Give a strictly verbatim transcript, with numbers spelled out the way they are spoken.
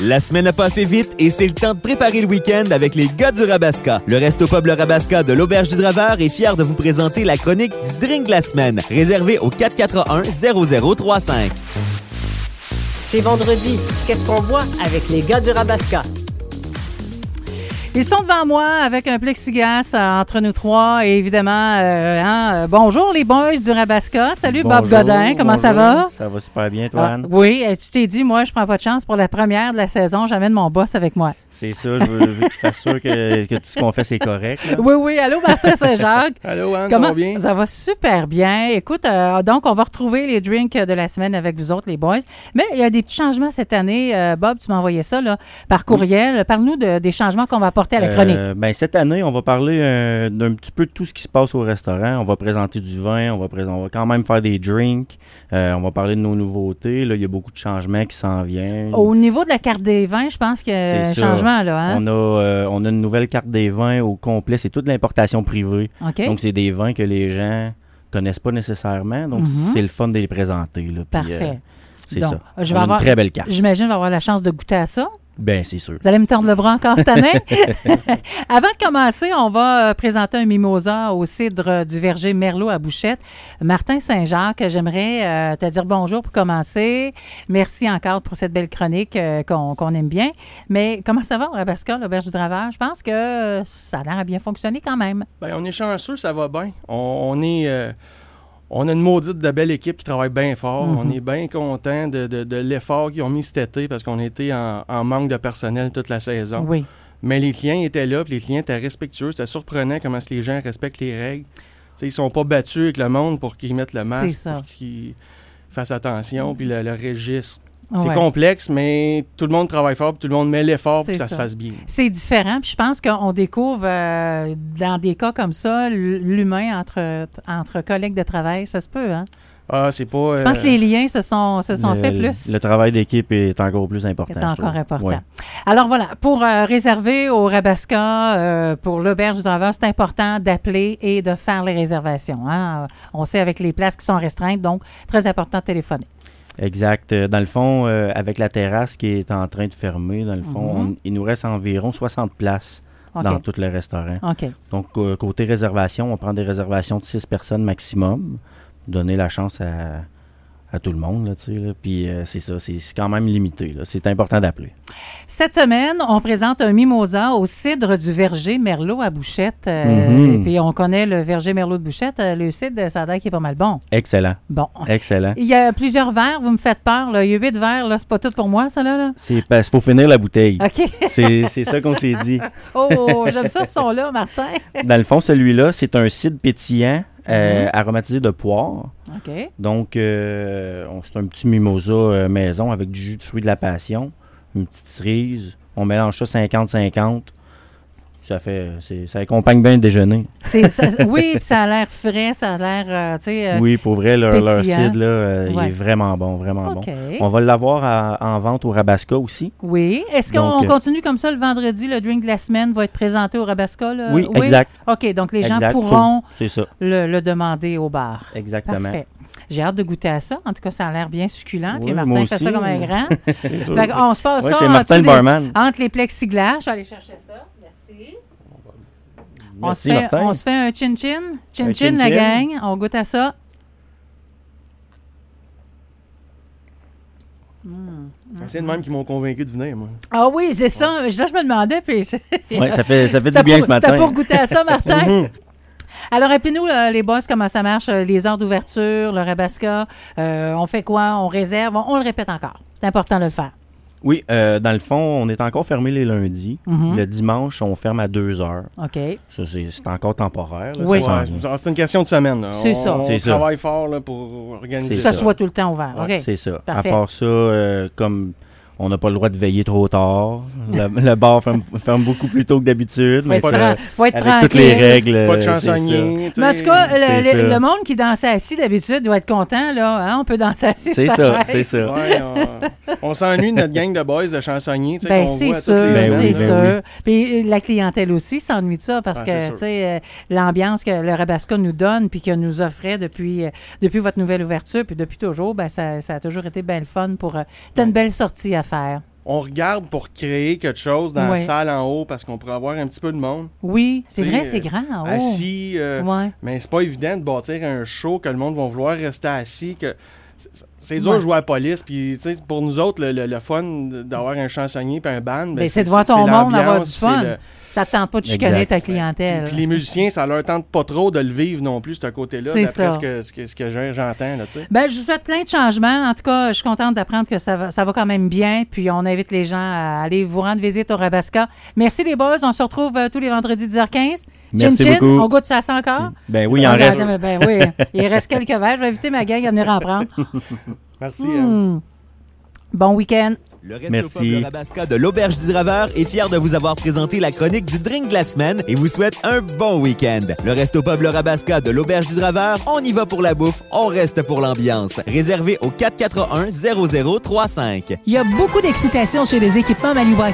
La semaine a passé vite et c'est le temps de préparer le week-end avec les gars du Rabasca. Le Resto Pub Le Rabasca de l'Auberge du Draveur est fier de vous présenter la chronique du drink de la semaine, réservée au quatre quatre un zéro zéro trois cinq. C'est vendredi. Qu'est-ce qu'on boit avec les gars du Rabasca? Ils sont devant moi avec un plexiglas euh, entre nous trois et évidemment, euh, hein, euh, bonjour les boys du Rabasca. Salut Bonjour, Bob Godin, comment bonjour. ça va? Ça va super bien, toi, Ah, Anne? oui, et tu t'es dit, moi, je prends pas de chance pour la première de la saison, j'amène mon boss avec moi. C'est ça, je veux, je veux qu'il fasse sûr que, que tout ce qu'on fait, c'est correct. Là. Oui, oui, allô Martin Saint-Jacques. Allô Anne, Comment? ça va bien? Ça va super bien. Écoute, euh, donc on va retrouver les drinks de la semaine avec vous autres, les boys. Mais il y a des petits changements cette année. Euh, Bob, tu m'as envoyé ça là, par courriel. Oui. Parle-nous de, des changements qu'on va apporter à la chronique. Euh, ben, cette année, on va parler euh, d'un petit peu de tout ce qui se passe au restaurant. On va présenter du vin, on va, pré- on va quand même faire des drinks. Euh, on va parler de nos nouveautés. Là, il y a beaucoup de changements qui s'en viennent. Au niveau de la carte des vins, je pense qu'il y a un ça. changement là. Hein? On a, euh, on a une nouvelle carte des vins au complet. C'est toute l'importation privée. Okay. Donc, c'est des vins que les gens connaissent pas nécessairement. Donc, Mm-hmm. c'est le fun de les présenter. Là. Puis, Parfait. Euh, c'est donc, ça. Je on vais a avoir, une très belle carte. J'imagine que je vais avoir la chance de goûter à ça. Ben, c'est sûr. Vous allez me tordre le bras encore cette année? Avant de commencer, on va euh, présenter un mimosa au cidre du verger Merlot à Bouchette. Martin Saint-Jacques, j'aimerais euh, te dire bonjour pour commencer. Merci encore pour cette belle chronique euh, qu'on, qu'on aime bien. Mais comment ça va, Rabasca, l'Auberge du Draveur? Je pense que euh, ça a l'air à bien fonctionner quand même. Ben, on est chanceux, ça va bien. On, on est... Euh, on a une maudite de belle équipe qui travaille bien fort. Mm-hmm. On est bien content de, de, de l'effort qu'ils ont mis cet été parce qu'on était en, en manque de personnel toute la saison. Oui. Mais les clients étaient là, puis les clients étaient respectueux. C'était surprenant comment les gens respectent les règles. T'sais, ils sont pas battus avec le monde pour qu'ils mettent le masque, pour qu'ils fassent attention, puis le, le registre. C'est ouais. complexe, mais tout le monde travaille fort, puis tout le monde met l'effort pour que ça, ça se fasse bien. C'est différent, puis je pense qu'on découvre, euh, dans des cas comme ça, l'humain entre, entre collègues de travail. Ça se peut, hein? Ah, c'est pas... Euh... Je pense que les liens se sont, se sont le, faits plus. Le travail d'équipe est encore plus important. C'est encore important. Ouais. Alors voilà, pour euh, réserver au Rabasca, euh, pour l'Auberge du Draveur, c'est important d'appeler et de faire les réservations. Hein? On sait avec les places qui sont restreintes, donc très important de téléphoner. Exact. Dans le fond, euh, avec la terrasse qui est en train de fermer, dans le fond, mm-hmm. on, il nous reste environ soixante places okay. dans tout le restaurant. Okay. Donc, euh, côté réservation, on prend des réservations de six personnes maximum. Donner la chance à, à tout le monde, là, tu sais, là. Puis euh, c'est ça, c'est, c'est quand même limité, là. C'est important d'appeler. Cette semaine, on présente un mimosa au cidre du verger Merlot à Bouchette. Euh, mm-hmm. Et puis, on connaît le verger Merlot de Bouchette. Euh, le cidre, ça a l'air qui est pas mal bon. Excellent. Bon. Excellent. Il y a plusieurs verres, vous me faites peur, là. Il y a huit verres, là. C'est pas tout pour moi, ça, là. là. C'est parce qu'il faut finir la bouteille. OK. c'est, c'est ça qu'on s'est dit. Oh, j'aime ça, ce son-là, Martin. Dans le fond, celui-là, c'est un cidre pétillant. Euh, mm-hmm. aromatisé de poire. OK. Donc, euh, on, c'est un petit mimosa euh, maison avec du jus de fruits de la passion, une petite cerise. On mélange ça cinquante cinquante. Ça fait, c'est, ça accompagne bien le déjeuner. C'est, ça, oui, puis ça a l'air frais, ça a l'air, euh, tu sais... Euh, oui, pour vrai, leur, leur cidre, là, euh, ouais. il est vraiment bon, vraiment okay. bon. On va l'avoir à, en vente au Rabasca aussi. Oui. Est-ce qu'on donc, continue comme ça le vendredi? Le drink de la semaine va être présenté au Rabasca? Là? Oui, oui, exact. OK, donc les gens exact. pourront c'est ça. Le, le demander au bar. Exactement. Parfait. J'ai hâte de goûter à ça. En tout cas, ça a l'air bien succulent. Oui, puis Martin fait fait ça comme un grand. Fait on se passe oui, ça c'est Martin le barman. Des, entre les plexiglas. Je vais aller chercher ça. Merci. On, Merci, se fait, Martin. on se fait un chin-chin. Chin-chin, chin-chin. la gang. On goûte à ça. Mmh. C'est de même qui m'ont convaincu de venir, moi. Ah oui, c'est ça. Ouais. Ça, je me demandais. Puis... oui, ça fait, ça fait du bien pour, ce matin. C'était pour goûter à ça, Martin. Alors, rappelez-nous, là, les boss, comment ça marche, les heures d'ouverture, le Rabasca. Euh, on fait quoi? On réserve? On, on le répète encore. C'est important de le faire. Oui, euh, dans le fond, on est encore fermé les lundis. Mm-hmm. Le dimanche, on ferme à deux heures. OK. Ça, c'est, c'est encore temporaire. Là, oui. ça ouais, c'est une question de semaine. Là. C'est on, ça. On c'est travaille ça. fort là, pour organiser que ça. ça soit tout le temps ouvert. Ouais. OK. C'est ça. Parfait. À part ça, euh, comme... On n'a pas le droit de veiller trop tard. Le, le bar ferme, ferme beaucoup plus tôt que d'habitude. Faut mais être, ça, tra- faut être avec tranquille. toutes les règles. Pas de chansonnier. Mais en tout cas, le, le, le monde qui danse assis d'habitude doit être content. Là, hein? On peut danser assis c'est sur ça, sa c'est ça. Ouais, on, on s'ennuie de notre gang de boys de chansonniers. Ben, qu'on c'est voit sûr, toutes les ben c'est oui, ben sûr. oui. Puis la clientèle aussi s'ennuie de ça parce ah, que tu sais euh, l'ambiance que le Rabasca nous donne puis que nous offrait depuis, euh, depuis votre nouvelle ouverture puis depuis toujours, ben, ça, ça a toujours été bien le fun pour... Euh, t'as une belle sortie à faire. on regarde pour créer quelque chose dans Ouais. la salle en haut parce qu'on pourrait avoir un petit peu de monde. Oui, c'est T'sais, vrai, c'est euh, grand. en haut. Assis. euh, Ouais. Mais c'est pas évident de bâtir un show que le monde va vouloir rester assis. Que c'est- c'est dur Ouais. de jouer à la police. Puis, tu sais, pour nous autres, le, le- le fun d'avoir un chansonnier puis un band, ben, Ben, c'est de voir ton monde l'ambiance, avoir du c'est fun. le- Ça te tente pas de Exact. chicaner ta Puis, clientèle. puis les musiciens, ça leur tente pas trop de le vivre non plus, ce côté-là, C'est d'après ça. ce que, ce que, ce que j'ai- j'entends. Là, tu sais. Ben, je vous souhaite plein de changements. En tout cas, je suis contente d'apprendre que ça va, ça va quand même bien. Puis, on invite les gens à aller vous rendre visite au Rabasca. Merci les boys. On se retrouve euh, tous les vendredis dix heures quinze. Merci Chin Chin, beaucoup. on goûte ça ça encore? Ben oui, il en Ah, reste. ben, ben oui, il reste quelques verres. Je vais inviter ma gang à venir en prendre. Merci. Anne. Hmm. Bon week-end. Le Resto Merci. Pub Le Rabasca de l'Auberge du Draveur est fier de vous avoir présenté la chronique du drink de la semaine et vous souhaite un bon week-end. Le Resto Pub Le Rabasca de l'Auberge du Draveur, on y va pour la bouffe, on reste pour l'ambiance. Réservé au quatre quatre un zéro zéro trois cinq. Il y a beaucoup d'excitation chez les équipements Maniwaki.